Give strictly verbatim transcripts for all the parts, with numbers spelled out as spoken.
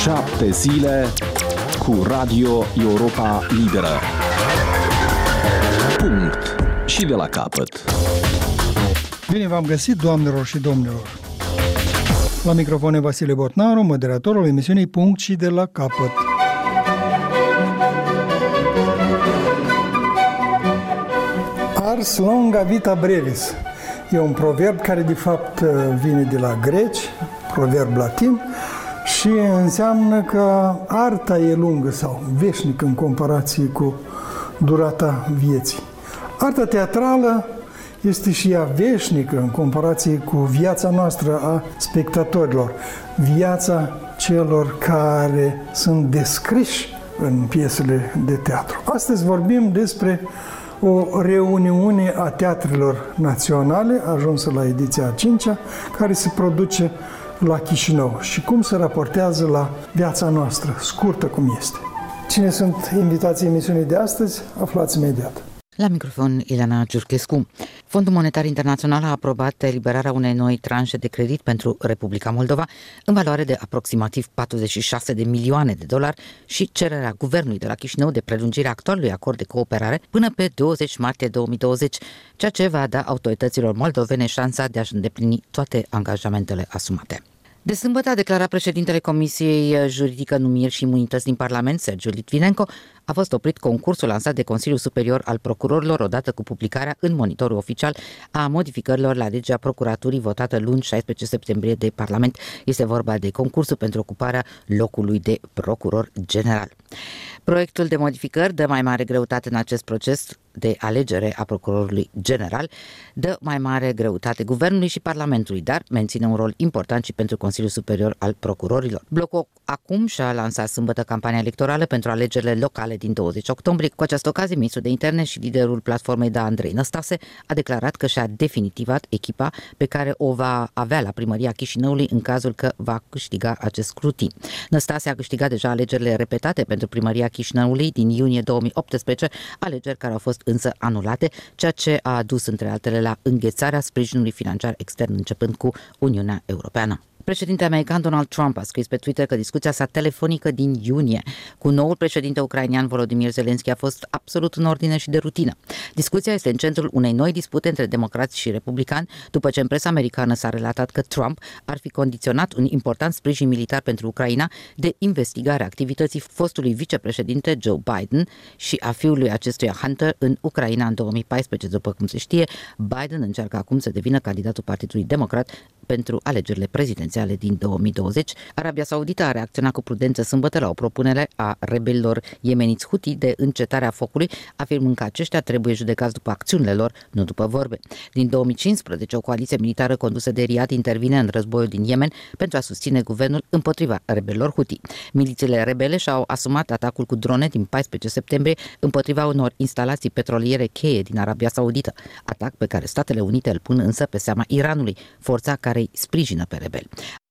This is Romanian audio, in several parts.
Șapte zile cu Radio Europa Liberă. Punct. Și de la capăt. Bine v-am găsit, doamnelor și domnilor. La microfon e Vasile Botnaru, moderatorul emisiunii Punct și de la capăt. Ars longa vita brevis. E un proverb care de fapt vine de la greci, proverb latin, și înseamnă că arta e lungă sau veșnică în comparație cu durata vieții. Arta teatrală este și ea veșnică în comparație cu viața noastră a spectatorilor, viața celor care sunt descriși în piesele de teatru. Astăzi vorbim despre o reuniune a teatrelor naționale, ajunsă la ediția a cincea, care se produce la Chișinău și cum se raportează la viața noastră, scurtă cum este. Cine sunt invitații emisiunii de astăzi? Aflați imediat. La microfon, Ileana Giurchescu. Fondul Monetar Internațional a aprobat eliberarea unei noi tranșe de credit pentru Republica Moldova în valoare de aproximativ patruzeci și șase de milioane de dolari și cererea guvernului de la Chișinău de prelungire a actualului acord de cooperare până pe douăzeci martie două mii douăzeci, ceea ce va da autorităților moldovene șansa de a-și îndeplini toate angajamentele asumate. De sâmbătă a declarat președintele Comisiei Juridică, Numiri și Imunități din Parlament, Sergiu Litvinenko, a fost oprit concursul lansat de Consiliul Superior al Procurorilor odată cu publicarea în monitorul oficial a modificărilor la legea procuraturii votată luni șaisprezece septembrie de Parlament. Este vorba de concursul pentru ocuparea locului de procuror general. Proiectul de modificări dă mai mare greutate în acest proces de alegere a procurorului general, dă mai mare greutate guvernului și Parlamentului, dar menține un rol important și pentru Consiliul Superior al Procurorilor. Blocul acum și-a lansat sâmbătă campania electorală pentru alegerile locale din douăzeci octombrie. Cu această ocazie, ministrul de interne și liderul platformei Da Andrei Năstase a declarat că și-a definitivat echipa pe care o va avea la primăria Chișinăului în cazul că va câștiga acest scrutin. Năstase a câștigat deja alegerile repetate pentru primăria Chișinăului din iunie două mii optsprezece, alegeri care au fost însă anulate, ceea ce a adus între altele la înghețarea sprijinului financiar extern începând cu Uniunea Europeană. Președintele american Donald Trump a scris pe Twitter că discuția sa telefonică din iunie cu noul președinte ucrainean Volodymyr Zelensky a fost absolut în ordine și de rutină. Discuția este în centrul unei noi dispute între democrați și republicani, după ce în presa americană s-a relatat că Trump ar fi condiționat un important sprijin militar pentru Ucraina de investigarea activității fostului vicepreședinte Joe Biden și a fiului acestuia Hunter în Ucraina în două mii paisprezece. După cum se știe, Biden încearcă acum să devină candidatul Partidului Democrat pentru alegerile prezidențiale din două mii douăzeci. Arabia Saudită a reacționat cu prudență sâmbătă la o propunere a rebelilor yemeniți Houthi de încetarea focului, afirmând că aceștia trebuie judecați după acțiunile lor, nu după vorbe. Din două mii cincisprezece, o coaliție militară condusă de Riyadh intervine în războiul din Yemen pentru a susține guvernul împotriva rebelilor Houthi. Milițiile rebele și-au asumat atacul cu drone din paisprezece septembrie împotriva unor instalații petroliere cheie din Arabia Saudită, atac pe care Statele Unite îl pun însă pe seama Iranului, forța care îi sprijină pe rebeli.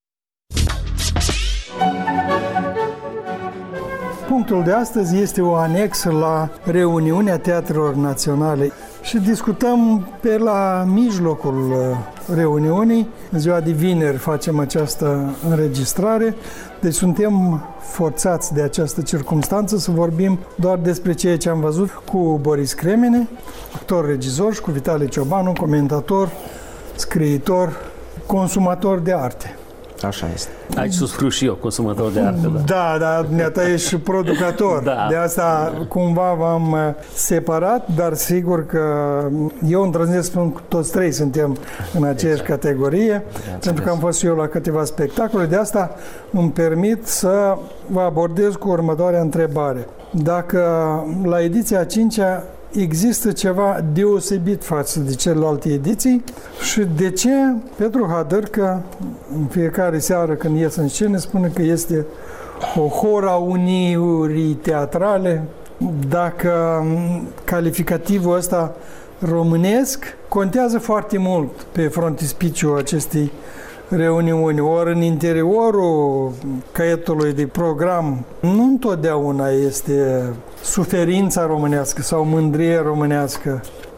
Punctul de astăzi este o anexă la reuniunea teatrelor naționale și discutăm pe la mijlocul reuniunii. În ziua de vineri facem această înregistrare, deci suntem forțați de această circumstanță să vorbim doar despre ceea ce am văzut cu Boris Cremene, actor-regizor, și cu Vitalie Ciobanu, comentator, scriitor, consumator de arte. Așa este. Aici suscriu și eu, consumator de arte. Da, da, dar dumneata ești și producător. Da. De asta cumva v-am separat, dar sigur că eu îndrăznesc să spun că toți trei suntem în aceeași exact. categorie, exact. pentru că am fost și eu la câteva spectacole. De asta îmi permit să vă abordez cu următoarea întrebare. Dacă la ediția a cincea există ceva deosebit față de celelalte ediții și de ce Petru Hadărcă în fiecare seară când ies în scenă spune că este o hora unirii teatrale, dacă calificativul ăsta românesc contează foarte mult pe frontispiciul acestei reuniuni, ori în interiorul caietului de program nu întotdeauna este suferința românească sau mândrie românească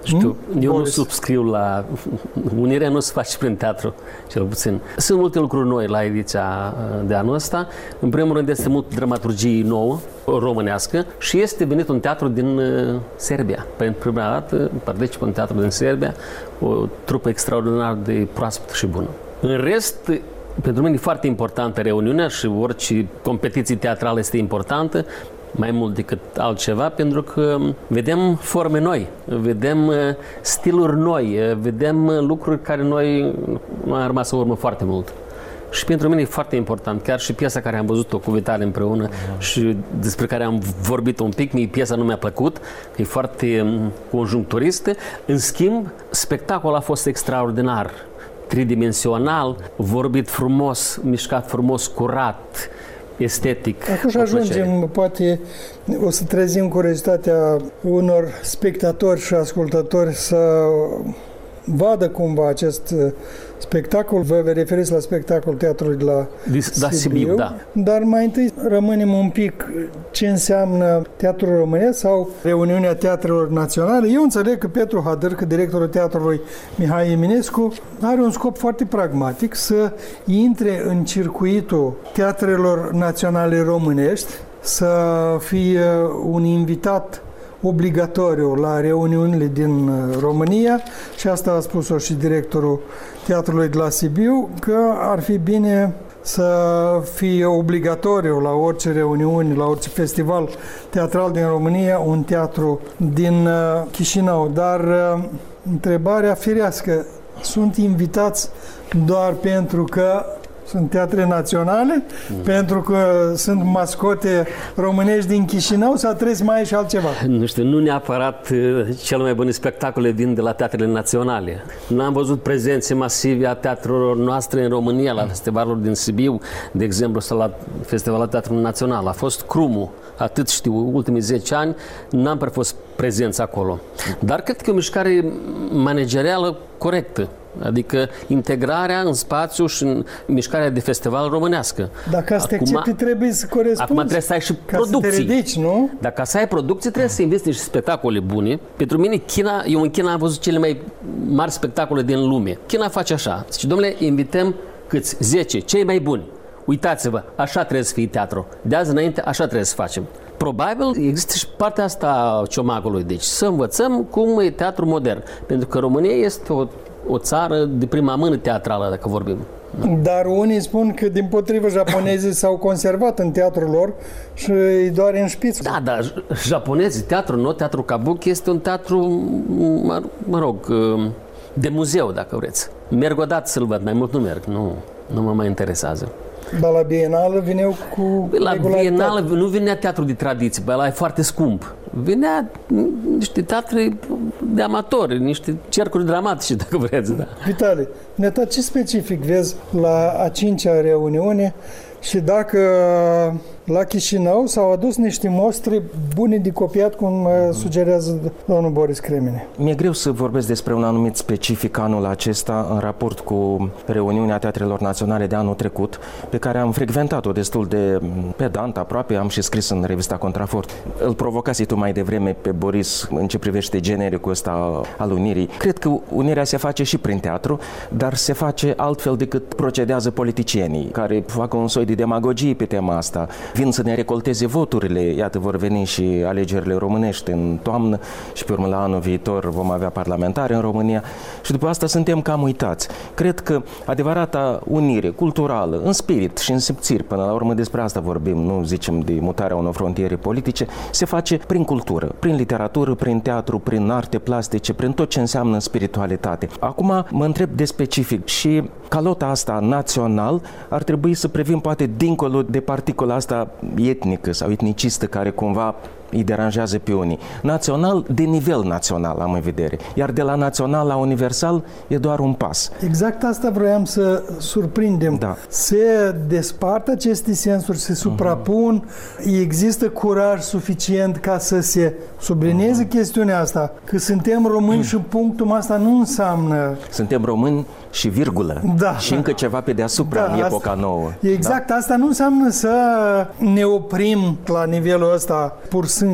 Știu, Hmm? eu Boris. nu subscriu la... Unirea nu se face prin teatru, cel puțin. Sunt multe lucruri noi la ediția de anul ăsta. În primul rând este mult dramaturgie nouă, românească, și este venit un teatru din uh, Serbia. Pentru prima dată participă un teatru din Serbia, o trupă extraordinar de proaspătă și bună. În rest, pentru mine e foarte importantă reuniunea și orice competiție teatrală este importantă, mai mult decât altceva, pentru că vedem forme noi, vedem stiluri noi, vedem lucruri care noi, noi am rămas în urmă foarte mult. Și pentru mine e foarte important, chiar și piesa care am văzut-o cu Vitali împreună și despre care am vorbit un pic, mie piesa nu mi-a plăcut, că e foarte conjuncturistă. În schimb, spectacolul a fost extraordinar, tridimensional, vorbit frumos, mișcat frumos, curat, estetic. Acum ajungem, poate o să trezim curiozitatea unor spectatori și ascultători să vadă cumva acest spectacol. Vă referiți la spectacolul teatrului de la da, Sibiu, Sibiu, da. Dar mai întâi rămânem un pic ce înseamnă Teatrul Românesc sau Reuniunea Teatrelor Naționale. Eu înțeleg că Petru Hadârcă, directorul teatrului Mihai Eminescu, are un scop foarte pragmatic, să intre în circuitul teatrelor naționale românești, să fie un invitat obligatoriu la reuniunile din România, și asta a spus-o și directorul teatrului de la Sibiu, că ar fi bine să fie obligatoriu la orice reuniuni, la orice festival teatral din România, un teatru din Chișinău. Dar întrebarea firească, sunt invitați doar pentru că sunt teatre naționale, mm. pentru că sunt mascote românești din Chișinău, sau trebuie să mai ai și altceva? Nu știu, nu neapărat cele mai bune spectacole vin de la teatrele naționale. N-am văzut prezențe masive a teatrelor noastre în România, la festivalul din Sibiu, de exemplu, sau la Festivalul Teatrului Național. A fost Crumul, atât știu, ultimii zece ani, n-am prea fost prezenți acolo. Dar cred că e o mișcare managerială corectă. Adică integrarea în spațiu și în mișcarea de festival românească. Dacă asta accepti, trebuie să corespunzi. Acum trebuie să ai și ca producții. Să te ridici, nu? Dacă să ai producții, trebuie să investi niște spectacole bune. Pentru mine, China, eu în China am văzut cele mai mari spectacole din lume. China face așa. Zice, domnule, invităm câți? zece, cei mai buni. Uitați-vă, așa trebuie să fie teatru. De azi înainte, așa trebuie să facem. Probabil există și partea asta a ciomagului. Deci să învățăm cum e teatru modern. Pentru că România este o o țară de prima mână teatrală, dacă vorbim. Dar unii spun că, dimpotrivă, japonezii s-au conservat în teatrul lor și îi doare în șpiț. Da, dar japonezii, teatrul nou, teatrul kabuki, este un teatru, mă, mă rog, de muzeu, dacă vreți. Merg o dată să-l văd, mai mult nu merg, nu, nu mă mai interesează. Dar la Bienală vineau cu La Bienală nu vinea teatru de tradiție, bă, ăla e foarte scump. Vinea niște teatre de amatori, niște cercuri dramatice, dacă vreți, da. Vitali, Neta, ce specific vezi la a cincea reuniune și dacă la Chișinău s-au adus niște mostre bune de copiat, cum sugerează domnul Boris Cremene? Mi-e greu să vorbesc despre un anumit specific anul acesta în raport cu reuniunea Teatrelor Naționale de anul trecut, pe care am frecventat-o destul de pedant, aproape, am și scris în revista Contrafort. Îl provocase tu mai devreme pe Boris în ce privește genericul ăsta al unirii. Cred că unirea se face și prin teatru, dar se face altfel decât procedează politicienii, care fac un soi de demagogie pe tema asta. Vin să ne recolteze voturile, iată, vor veni și alegerile românești în toamnă și pe urmă la anul viitor vom avea parlamentare în România și după asta suntem cam uitați. Cred că adevărata unire culturală, în spirit și în simțiri, până la urmă despre asta vorbim, nu zicem de mutarea unor frontiere politice, se face prin cultură, prin literatură, prin teatru, prin arte plastice, prin tot ce înseamnă spiritualitate. Acum mă întreb de specific și calota asta național ar trebui să privim poate dincolo de particula asta etnică sau etnicistă care cumva îi deranjează pe unii. Național, de nivel național am în vedere. Iar de la național la universal e doar un pas. Exact asta vroiam să surprindem. Da. Se despart aceste sensuri, se suprapun, uh-huh. Există curaj suficient ca să se sublinieze uh-huh. chestiunea asta, că suntem români uh-huh. și punctul asta nu înseamnă... Suntem români și virgulă. Da. Și încă ceva pe deasupra da, în epoca asta, nouă. Exact, da? Asta nu înseamnă să ne oprim la nivelul ăsta pur sânge.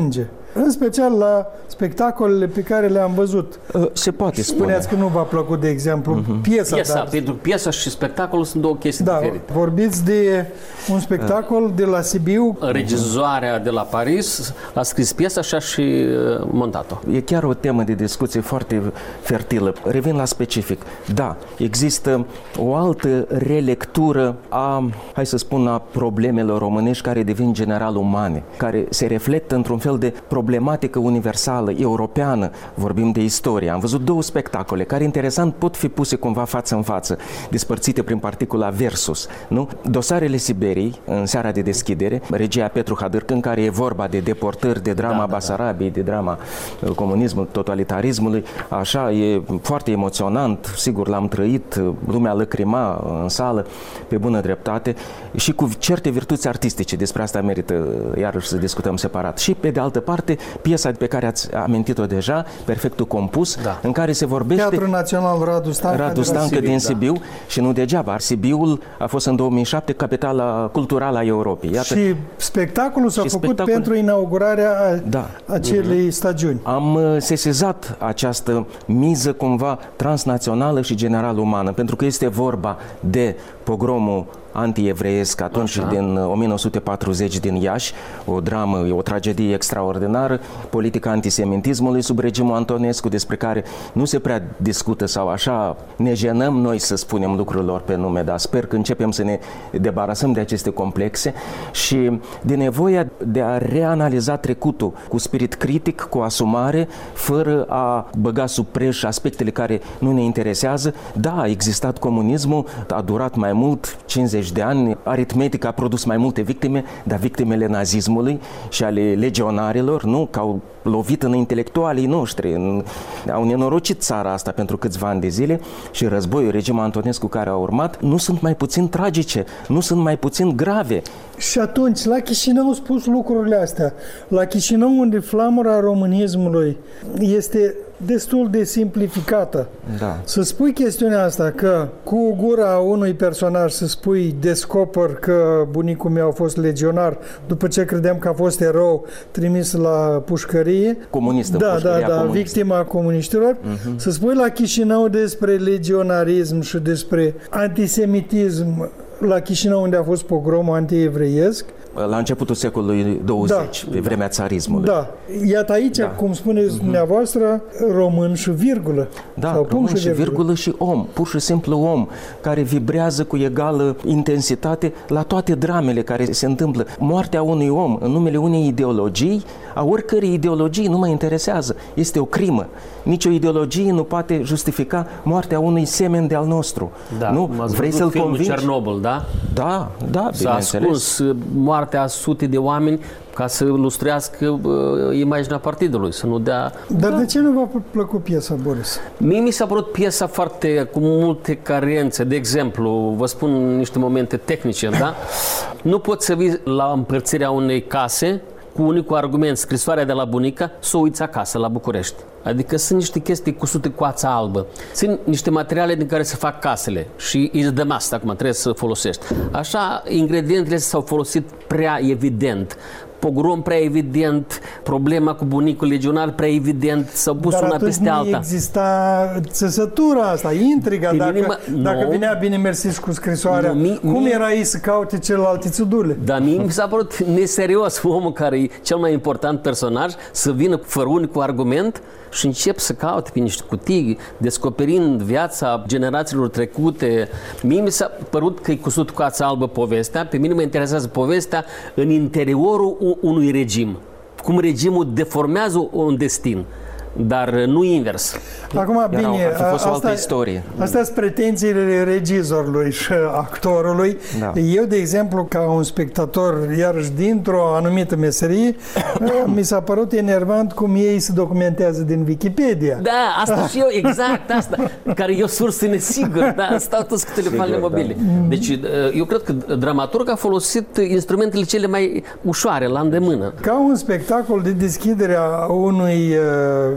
în special la spectacolele pe care le-am văzut. Se poate spune. Spuneați că nu v-a plăcut, de exemplu, uh-huh. piesa. Piesa, dar... pentru piesa și spectacolul sunt două chestii da, diferite. Vorbiți de un spectacol uh. de la Sibiu. Regizoarea de la Paris a scris piesa și a și montat-o. E chiar o temă de discuție foarte fertilă. Revin la specific. Da, există o altă relectură a, hai să spun, a problemelor românești care devin general umane, care se reflectă într-un fel de problematică universală, europeană. Vorbim de istorie. Am văzut două spectacole care, interesant, pot fi puse cumva față în față, despărțite prin particula versus. Nu? Dosarele Siberiei, în seara de deschidere, regia Petru Hadârcă, în care e vorba de deportări, de drama da, Basarabiei, da, da. de drama comunismului, totalitarismului. Așa, e foarte emoționant, sigur, l-am trăit, lumea lăcrima în sală, pe bună dreptate, și cu certe virtuți artistice. Despre asta merită iarăși să discutăm separat. Și, pe de altă parte, piesa pe care ați amintit-o deja, Perfectul compus, da. în care se vorbește... Teatrul Național Radu Stancă, Radu Stancă Sibiu, din da. Sibiu, și nu degeaba. Sibiul a fost în două mii șapte capitala culturală a Europei. Iată. Și spectacolul s-a și făcut spectacol... pentru inaugurarea da. acelei uh-huh. stagiuni. Am sesizat această miză cumva transnațională și general umană, pentru că este vorba de pogromul anti-evreiesc atunci Așa. din o mie nouă sute patruzeci din Iași, o dramă, o tragedie extraordinară, politica antisemitismului sub regimul Antonescu, despre care nu se prea discută sau așa ne jenăm noi să spunem lucrurilor pe nume, dar sper că începem să ne debarasăm de aceste complexe și de nevoia de a reanaliza trecutul cu spirit critic, cu asumare, fără a băga sub preș aspectele care nu ne interesează. Da, a existat comunismul, a durat mai mult, cincizeci de ani, aritmetica a produs mai multe victime, dar victimele nazismului și ale legionarilor, nu, că au lovit în intelectualii noștri, în, au nenorocit țara asta pentru câțiva ani de zile și războiul, regimul Antonescu care a urmat, nu sunt mai puțin tragice, nu sunt mai puțin grave. Și atunci, la Chișinău au spus lucrurile astea. La Chișinău, unde flamura românismului este destul de simplificată. Da. Să spui chestiunea asta, că cu gura unui personaj să spui descoper că bunicul meu a fost legionar după ce credeam că a fost erou trimis la pușcărie. Comunistă, da, da, da, comunistă. Victima comuniștilor. Uh-huh. Să spui la Chișinău despre legionarism și despre antisemitism la Chișinău, unde a fost pogromul anti-evreiesc. La începutul secolului douăzeci, da, pe vremea țarismului. Da. Iată aici, da. cum spuneți uh-huh. dumneavoastră, român și virgulă. Da, sau român și virgulă. virgulă și om, pur și simplu om, care vibrează cu egală intensitate la toate dramele care se întâmplă. Moartea unui om în numele unei ideologii, a oricărei ideologii, nu mă interesează. Este o crimă. Nici o ideologie nu poate justifica moartea unui semen de al nostru. Da, nu? Vrei să-l convingi? Cernobâl, da? Da, da, S-a ascuns moartea a sute de oameni ca să lustruiască uh, imaginea partidului, să nu dea... Dar da. de ce nu v-a plăcut piesa, Boris? Mie mi s-a părut piesa foarte, cu multe carențe. De exemplu, vă spun niște momente tehnice, da? Nu poți să vii la împărțirea unei case cu unicul argument, scrisoarea de la bunica, să o uiți acasă, la București. Adică sunt niște chestii cusute cu ața albă. Sunt niște materiale din care se fac casele și îți dăm asta, acum trebuie să folosești. Așa, ingredientele s-au folosit prea evident. Pogrom prea evident, problema cu bunicul legionar prea evident, s-au pus Dar una peste alta. Dar exista țesătura asta, intriga, dacă, inima, dacă no, vinea bine mersi cu scrisoarea, no, mi, cum mi, era ei să caute celelalte țudule? Dar mie mi s-a părut neserios omul care e cel mai important personaj să vină fără unicul argument și încep să caute pe niște cutii, descoperind viața generațiilor trecute. Mie mi s-a părut că e cusut cu ața albă povestea, pe mine mă interesează povestea în interiorul unui regim. Cum regimul deformează un destin, dar nu invers. Acum, bine, ar fi fost o altă asta, istorie. Astea sunt pretențiile regizorului și actorului. Da. Eu, de exemplu, ca un spectator, iarăși dintr-o anumită meserie, mi s-a părut enervant cum ei se documentează din Wikipedia. Da, asta și eu, exact asta, care e o sursă nesigură, da, stau toți cu telefoanele mobile. Da. Deci, eu cred că dramaturg a folosit instrumentele cele mai ușoare, la îndemână. Ca un spectacol de deschidere a unui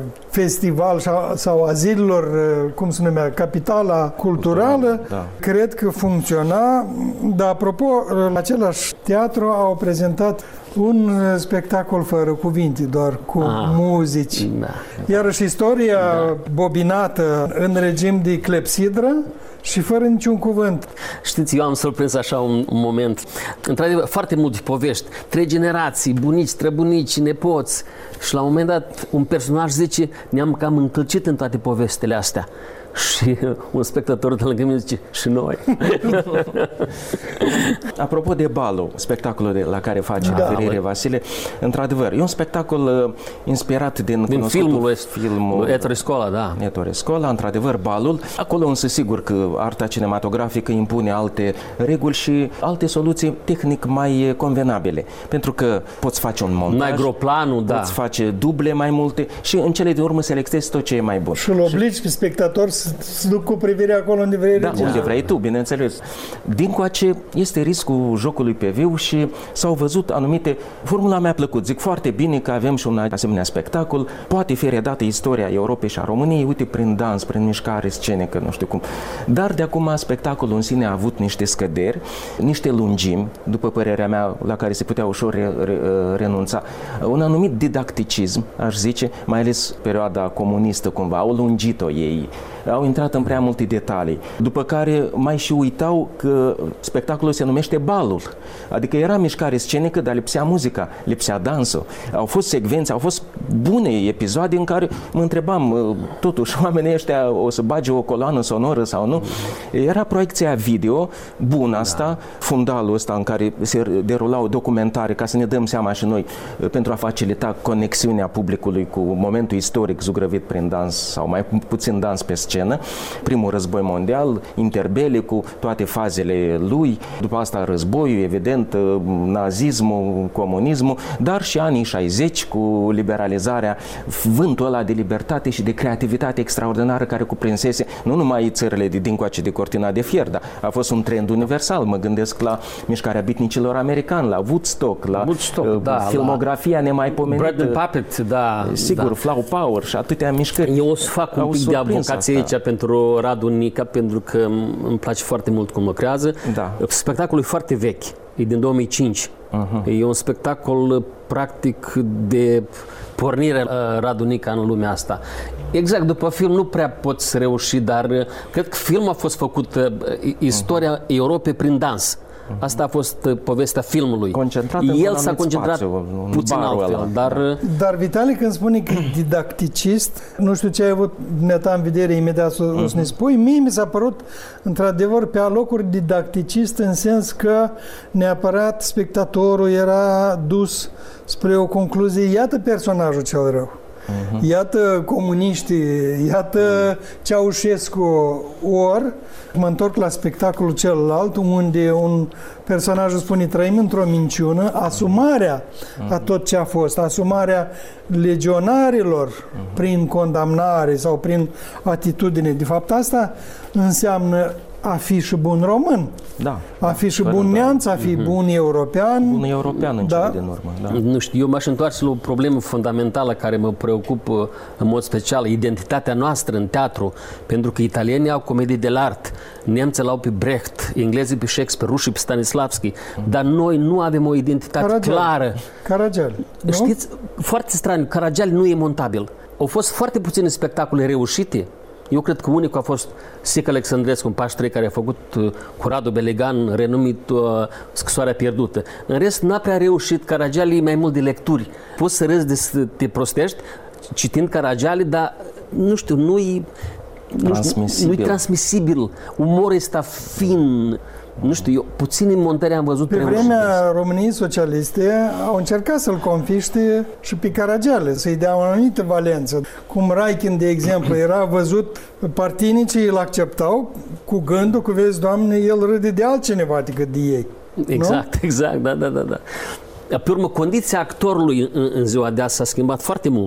festival sau a zilelor, cum se numea, capitala culturală, da. Cred că funcționa, dar apropo, la același teatru au prezentat un spectacol fără cuvinte, doar cu ah, muzici. Da. Iarăși istoria da. bobinată în regim de clepsidră și fără niciun cuvânt. Știți, eu am surprins așa un, un moment. Într-adevăr, foarte multe povești. Trei generații, bunici, străbunici, nepoți. Și la un moment dat, un personaj zice, ne-am cam încălcit în toate povestile astea. Și un spectator de lângă mine zice, și noi. Apropo de balul, spectacolul la care face da, referire Vasile, într-adevăr, e un spectacol uh, inspirat din, din filmul, filmul Ettore Scola, da. Ettore Scola, într-adevăr, balul. Acolo însă sigur că arta cinematografică impune alte reguli și alte soluții tehnic mai convenabile. Pentru că poți face un montaj, n-ai groplanul, da. Poți face duble mai multe și în cele din urmă selectezi tot ce e mai bun. Și îl obligi pe spectator să duc cu privirea acolo unde vrei. Da, unde vrei tu, bineînțeles. Dincoace este riscul jocului pe viu și s-au văzut anumite... Formula mi-a plăcut. Zic foarte bine că avem și un asemenea spectacol. Poate fi redată istoria Europei și a României, uite, prin dans, prin mișcare scenică, nu știu cum. Dar de acum spectacolul în sine a avut niște scăderi, niște lungimi, după părerea mea, la care se putea ușor re, re, renunța. Un anumit didacticism, aș zice, mai ales perioada comunistă cumva, au lungit-o ei. Au intrat în prea multe detalii, după care mai și uitau că spectacolul se numește balul. Adică era mișcare scenică, dar lipsea muzica, lipsea dansul. Au fost secvențe, au fost bune episoade în care mă întrebam, totuși, oamenii ăștia o să bage o coloană sonoră sau nu? Era proiecția video, bună asta, da. Fundalul ăsta în care se derulau documentare, ca să ne dăm seama și noi, pentru a facilita conexiunea publicului cu momentul istoric zugrăvit prin dans sau mai puțin dans pe scenă. Primul război mondial, interbele cu toate fazele lui, după asta războiul, evident, nazismul, comunismul, dar și anii șaizeci cu liberalizarea, vântul ăla de libertate și de creativitate extraordinară care cuprinsese nu numai țările de dincoace de cortina de fier, dar a fost un trend universal. Mă gândesc la mișcarea bitnicilor americani, la Woodstock, la Woodstock, da, filmografia la nemaipomenită. Bread and Puppet, da. Sigur, da. Flow Power și atâtea mișcări. Eu o să fac un pic de avocație aici pentru Radu Nica, pentru că îmi place foarte mult cum lucrează. Da. Spectacolul e foarte vechi, e din două mii cinci. Uh-huh. E un spectacol practic de pornire Radu Nica în lumea asta. Exact, după film nu prea poți reuși, dar cred că filmul a fost făcut, istoria uh-huh. Europei prin dans. Asta a fost povestea filmului. Concentrat El s-a concentrat spațiu, puțin altfel, dar... Dar Vitali, când spune că didacticist, nu știu ce ai avut dumneata în vedere, imediat o uh-huh. să ne spui, mie mi s-a părut într-adevăr pe alocuri didacticist în sens că neapărat spectatorul era dus spre o concluzie, iată personajul cel rău. Uh-huh. Iată comuniștii, iată Ceaușescu, ori mă întorc la spectacolul celălalt unde un personaj spune trăim într-o minciună, asumarea uh-huh. a tot ce a fost, asumarea legionarilor uh-huh. prin condamnare sau prin atitudine. De fapt asta înseamnă a fi și bun român, da, a fi și bun neamț, a fi mm-hmm. bun european. Bun european în da. cele din urmă. Da. Nu știu, eu m-aș întoarce la o problemă fundamentală care mă preocupă în mod special, identitatea noastră în teatru, pentru că italienii au comedii de art, nemții l-au pe Brecht, englezii pe Shakespeare, rușii pe Stanislavski, mm-hmm. dar noi nu avem o identitate Caragiale. clară. Caragiale. Știți, foarte straniu, Caragiale nu e montabil. Au fost foarte puține spectacole reușite. Eu cred că unicul a fost Sic Alexandrescu în Pași trei, care a făcut uh, cu Radu Belegan, renumit uh, Scrisoarea pierdută. În rest, n-a prea reușit. Caragiale e mai mult de lecturi. Poți să râzi de să te prostești citind Caragiale, dar, nu știu, nu-i transmisibil. Nu-i transmisibil. Umorul ăsta fin. Nu știu, eu puțin în montări am văzut. Pe vremea României Socialiste au încercat să-l confiște și pe Caragiale, să-i dea o anumită valență. Cum Raikin, de exemplu, era văzut, partinicii îl acceptau cu gândul că, vezi, Doamne, el râde de altcineva decât de ei. Exact, nu? exact, da, da, da, da. Pe urmă, condiția actorului în, în ziua de azi s-a schimbat foarte mult.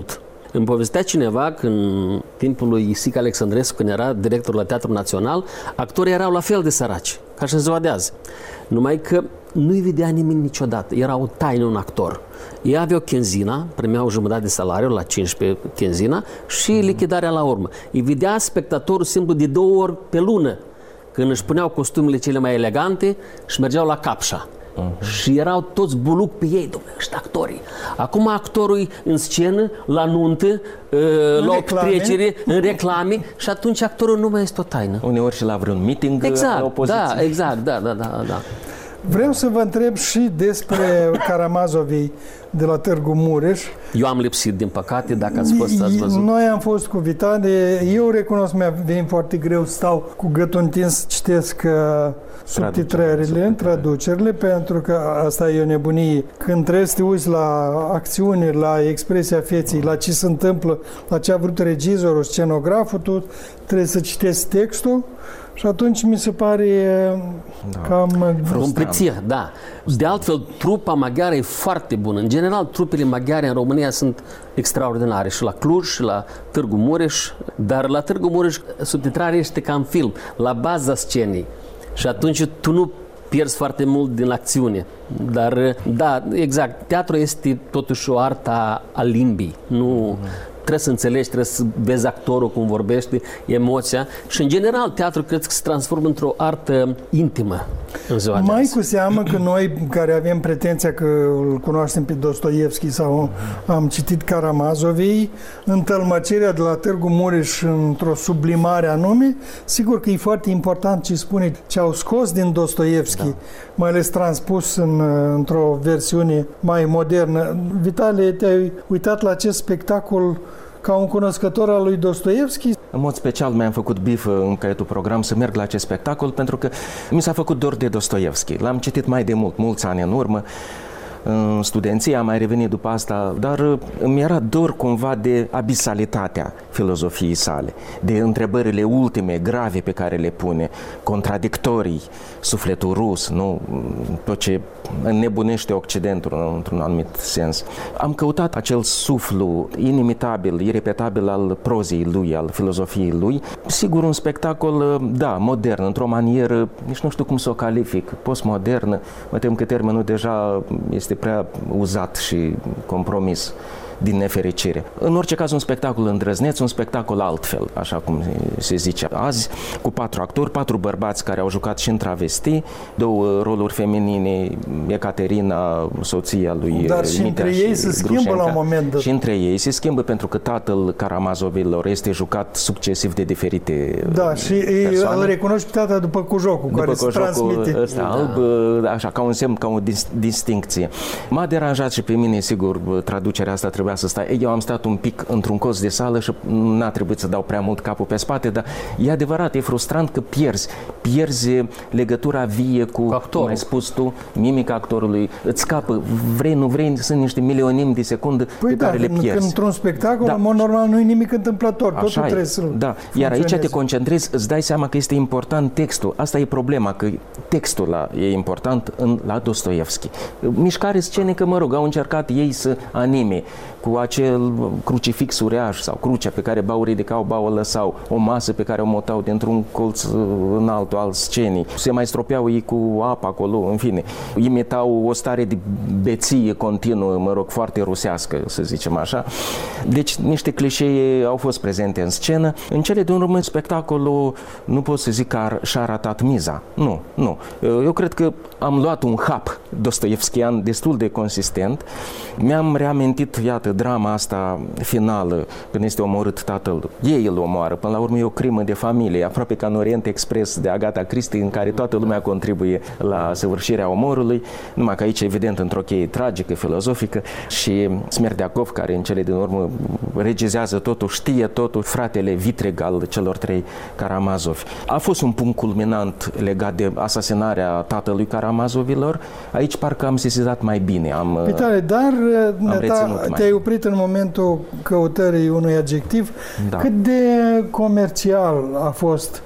Îmi povestea cineva că în timpul lui Isic Alexandrescu, când era director la Teatrul Național, actorii erau la fel de săraci, ca și în ziua de azi. Numai că nu-i vedea nimeni niciodată. Era o taină un actor. Ei aveau chenzina, primeau jumătate de salariu la cincisprezece chenzina și lichidarea la urmă. Îi vedea spectatorul simplu de două ori pe lună, când își puneau costumele cele mai elegante și mergeau la Capșa. Uh-huh. Și erau toți buluc pe ei, domnule, ăștia actorii. Acum actorul în scenă, la nuntă, la o trecere, în reclame, și atunci actorul nu mai este o taină. Uneori și la vreun meeting exact, la opoziție. Da, exact, da, da, da, da. Vreau să vă întreb și despre Karamazovii de la Târgu Mureș. Eu am lipsit, din păcate, dacă ați fost, ați văzut. Noi am fost cu Vitale. Eu recunosc, mi-a venit foarte greu, stau cu gâtul întins, citesc uh, subtitrările, traducerile, pentru că asta e o nebunie. Când trebuie să te uiți la acțiune, la expresia feței, la ce se întâmplă, la ce a vrut regizorul, scenograful, tu trebuie să citești textul. Și atunci mi se pare da. cam... Compleție, da. De altfel, trupa maghiară e foarte bună. În general, trupele maghiare în România sunt extraordinare. Și la Cluj, și la Târgu Mureș. Dar la Târgu Mureș subtitrarea este ca în film, la baza scenei. Și atunci tu nu pierzi foarte mult din acțiune. Dar, da, exact, teatru este totuși o artă a limbii. Nu... Trebuie să înțelegi, trebuie să vezi actorul cum vorbește, emoția. Și, în general, teatru cred că se transformă într-o artă intimă în ziua de azi. Mai cu seamă că noi, care avem pretenția că îl cunoaștem pe Dostoievski sau am citit Karamazovii, întâlmăcirea de la Târgu Mureș într-o sublimare anume, sigur că e foarte important ce spune, ce au scos din Dostoievski, da. mai ales transpus în, într-o versiune mai modernă. Vitale, te-ai uitat la acest spectacol ca un cunoscător al lui Dostoievski? În mod special mi-am făcut bifă în caietul program să merg la acest spectacol pentru că mi s-a făcut dor de Dostoievski. L-am citit mai de mult, mulți ani în urmă, în studenție, am mai revenit după asta, dar îmi era dor cumva de abisalitatea filozofiei sale, de întrebările ultime, grave pe care le pune, contradictorii, sufletul rus, nu? Tot ce înnebunește Occidentul într-un anumit sens. Am căutat acel suflu inimitabil, irepetabil al prozei lui, al filozofiei lui. Sigur, un spectacol, da, modern, într-o manieră, nici nu știu cum să o calific, postmodernă, mă tem că termenul deja este prea uzat și compromis, din nefericire. În orice caz, un spectacol îndrăzneț, un spectacol altfel, așa cum se zice azi, cu patru actori, patru bărbați care au jucat și în travesti, două roluri feminine, Ecaterina, soția lui Dar și Mitea între ei se schimbă la un moment dat. Și între ei se schimbă pentru că tatăl Karamazovilor este jucat succesiv de diferite Da, și persoane. Îl recunoști pe tata după cujocul, după care se transmite. Ăsta da. alb, așa, ca un semn, ca o distincție. M-a deranjat și pe mine, sigur, traducerea asta trebuia să stai. Eu am stat un pic într-un colț de sală și n-a trebuit să dau prea mult capul pe spate, dar e adevărat, e frustrant că pierzi, pierzi legătura vie cu, cu cum ai spus tu, mimica actorului, îți scapă, vrei, nu vrei, sunt niște milionimi de secundă păi pe da, care le pierzi. Când într-un spectacol, da. în mod normal, nu e nimic întâmplător, Așa totul e. trebuie să Da, iar aici te concentrezi, îți dai seama că este important textul. Asta e problema, că textul la, e important în, la Dostoievski. Mișcare scenică, mă rog, au încercat ei să anime cu acel crucifix uriaș sau crucea pe care ba o ridicau, ba o lăsau, o masă pe care o mutau dintr-un colț în altul al scenii. Se mai stropeau ei cu apă acolo, în fine. Imitau o stare de beție continuă, mă rog, foarte rusească, să zicem așa. Deci niște clișee au fost prezente în scenă. În cele din urmă, spectacolul, nu pot să zic că și-a ratat miza. Nu, nu. Eu cred că am luat un hap dostoievskian destul de consistent. Mi-am reamintit, iată, drama asta finală, când este omorât tatăl. Ei îl omoară. Până la urmă e o crimă de familie, aproape ca în Orient Express de Agatha Christie, în care toată lumea contribuie la săvârșirea omorului, numai că aici, evident, într-o cheie tragică, filozofică, și Smerdeakov, care în cele din urmă regizează totul, știe totul, fratele vitreg al celor trei Karamazovi. A fost un punct culminant legat de asasinarea tatălui Karamazovilor. Aici parcă am sesizat mai bine. Am, Vitale, dar am ta, te-ai oprit în momentul căutării unui adjectiv. Da. Cât de comercial a fost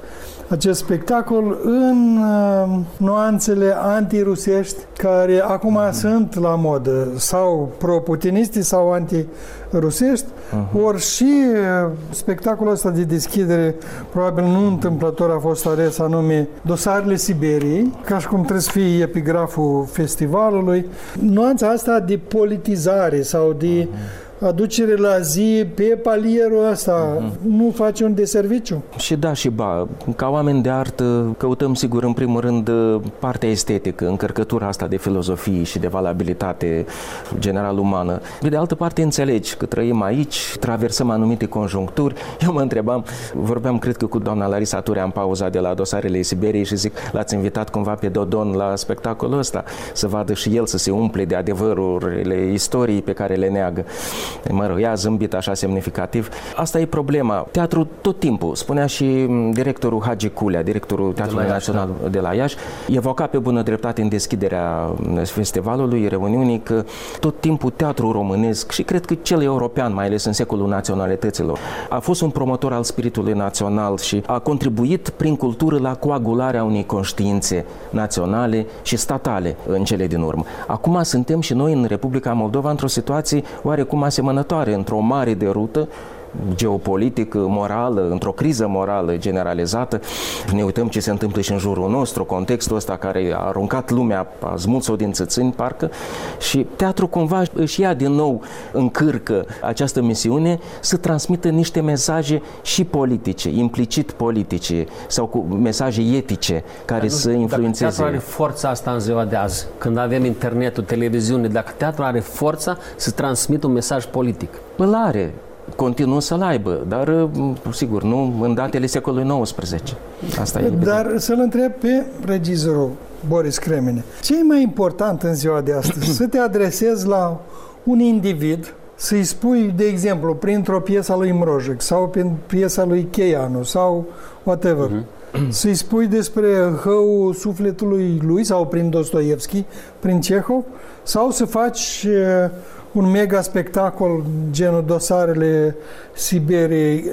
acest spectacol în uh, nuanțele antirusești care acum uh-huh. sunt la modă, sau pro-putinisti sau anti-rusești, uh-huh. ori și uh, spectacolul ăsta de deschidere probabil nu întâmplător a fost ales, anume Dosarele Siberiei, ca și cum trebuie să fie epigraful festivalului. Nuanța asta de politizare sau de uh-huh. aducere la zi pe palierul ăsta uh-huh. nu face un deserviciu? Și da și ba. Ca oameni de artă căutăm sigur în primul rând partea estetică, încărcătura asta de filozofie și de valabilitate general umană. Pe de altă parte înțelegi că trăim aici, traversăm anumite conjuncturi. Eu mă întrebam, vorbeam cred că cu doamna Larisa Turea în pauza de la Dosarele Siberiei și zic, l-ați invitat cumva pe Dodon la spectacolul ăsta să vadă și el să se umple de adevărurile istoriei pe care le neagă. Mă rog, ea a zâmbit așa semnificativ. Asta e problema. Teatrul tot timpul, spunea și directorul Hagi Culea, directorul Teatrului Național de la Iași, evoca pe bună dreptate în deschiderea festivalului, reuniunii, că tot timpul teatrul românesc și cred că cel european, mai ales în secolul naționalităților, a fost un promotor al spiritului național și a contribuit prin cultură la coagularea unei conștiințe naționale și statale în cele din urmă. Acum suntem și noi în Republica Moldova într-o situație oarecum asemănătoare, într-o mare derută geopolitică, morală, într-o criză morală generalizată. Ne uităm ce se întâmplă și în jurul nostru, contextul ăsta care a aruncat lumea, a smuls-o din țățâni, parcă, și teatrul cumva își ia din nou în cârcă această misiune să transmită niște mesaje și politice, implicit politice, sau cu mesaje etice care să influențeze. Dacă teatrul are forța asta în ziua de azi, când avem internetul, televiziune, dacă teatrul are forța să transmită un mesaj politic? Îl are. Continuă să-l aibă, dar, sigur, nu în datele secolului nouăsprezece. Asta e evident. Dar să-l întreb pe regizorul Boris Cremene. Ce e mai important în ziua de astăzi? Să te adresezi la un individ, să-i spui, de exemplu, printr-o piesă a lui Mrozek sau prin piesa lui Cheianu sau whatever, uh-huh. să-i spui despre hăul sufletului lui sau prin Dostoevski, prin Cehov, sau să faci un mega spectacol genul Dosarele Siberiei.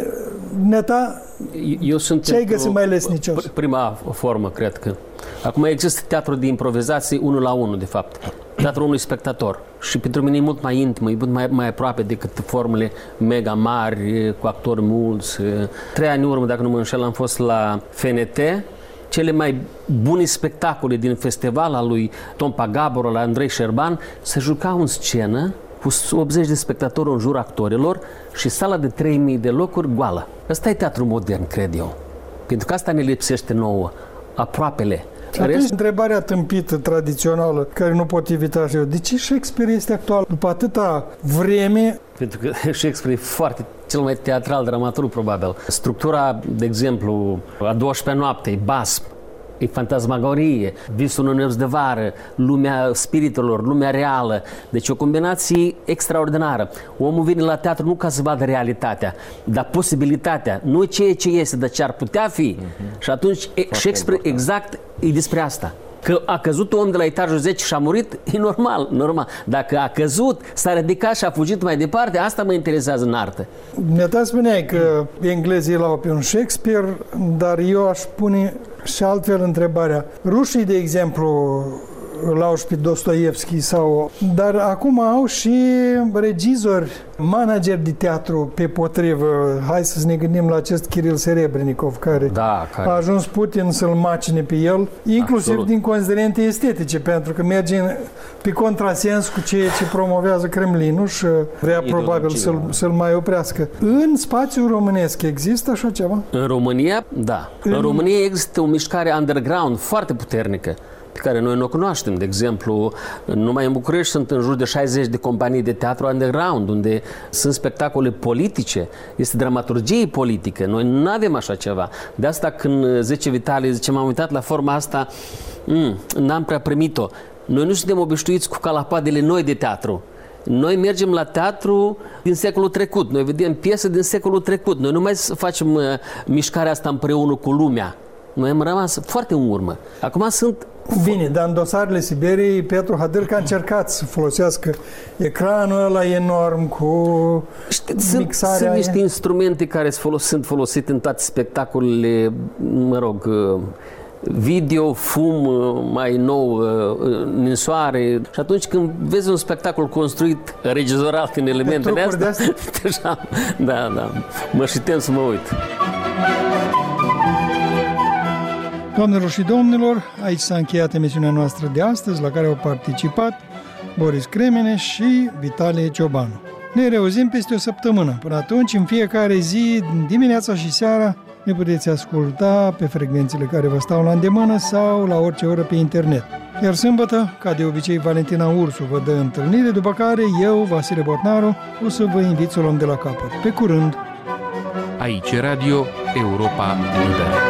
Neta, eu sunt ce ai găsit mai lesnicios? Prima formă, cred că. Acum există teatru de improvizație unul la unul, de fapt. Teatrul unui spectator. Și pentru mine e mult mai intim, e mult mai, mai aproape decât formele mega mari, cu actori mulți. Trei ani în urmă, dacă nu mă înșel, am fost la F N T. Cele mai bune spectacole din festival al lui Tompa Gabor, al lui Andrei Șerban, se jucau în scenă cu optzeci de spectatori în jur actorilor și sala de trei mii de locuri goală. Ăsta e teatru modern, cred eu. Pentru că asta ne lipsește nouă, aproapele. Atunci, rest... întrebarea tâmpită, tradițională, care nu pot evita și eu. De ce Shakespeare este actual după atâta vreme? Pentru că Shakespeare e foarte, cel mai teatral dramaturg, probabil. Structura, de exemplu, a douăsprezecea noapte, basm, e fantasmagorie, visul unui nopți de vară, lumea spiritelor, lumea reală. Deci o combinație extraordinară. Omul vine la teatru nu ca să vadă realitatea, dar posibilitatea, nu ceea ce este, dar ce ar putea fi. Uh-huh. Și atunci Foarte Shakespeare important. Exact e despre asta. Că a căzut un om de la etajul zece și a murit, e normal, normal. Dacă a căzut, s-a ridicat și a fugit mai departe, asta mă interesează în artă. Ne-a spuneai că englezii l-au pe un Shakespeare, dar eu aș pune și altfel întrebarea. Rușii, de exemplu, l-au și pe Dostoevski sau... Dar acum au și regizori, manageri de teatru pe potrivă. Hai să ne gândim la acest Kiril Serebrennikov, care, da, care... a ajuns Putin să-l macine pe el, inclusiv Absolut. Din considerente estetice, pentru că merge pe contrasens cu ceea ce promovează Kremlinul și vrea probabil să-l, să-l mai oprească. În spațiul românesc există așa ceva? În România, da. În, în România există o mișcare underground foarte puternică, pe care noi nu o cunoaștem. De exemplu, numai în București sunt în jur de șaizeci de companii de teatru underground, unde sunt spectacole politice, este dramaturgie politică. Noi nu avem așa ceva. De asta când zice Vitalie, zice, m-am uitat la forma asta, mm, n-am prea primit-o. Noi nu suntem obișnuiți cu calapadele noi de teatru. Noi mergem la teatru din secolul trecut. Noi vedem piese din secolul trecut. Noi nu mai facem uh, mișcarea asta împreună cu lumea. Noi am rămas foarte în urmă. Acum sunt Bine, dar în dosarele Siberiei, Petru Hădârcă a încercat să folosească ecranul ăla enorm cu sunt, mixarea. Sunt niște instrumente care sunt folosite în toate spectacolele, mă rog, video, fum, mai nou, ninsoare. Și atunci când vezi un spectacol construit, regizorat în elementele astea, deja, da, da, mă și tem să mă uit. Doamnelor și domnilor, aici s-a încheiat emisiunea noastră de astăzi, la care au participat Boris Cremene și Vitalie Ciobanu. Ne reauzim peste o săptămână. Până atunci, în fiecare zi, dimineața și seara, ne puteți asculta pe frecvențele care vă stau la îndemână sau la orice oră pe internet. Iar sâmbătă, ca de obicei, Valentina Ursu vă dă întâlnire, după care eu, Vasile Botnaru, o să vă invit să o luăm de la capăt. Pe curând! Aici Radio Europa Liberă.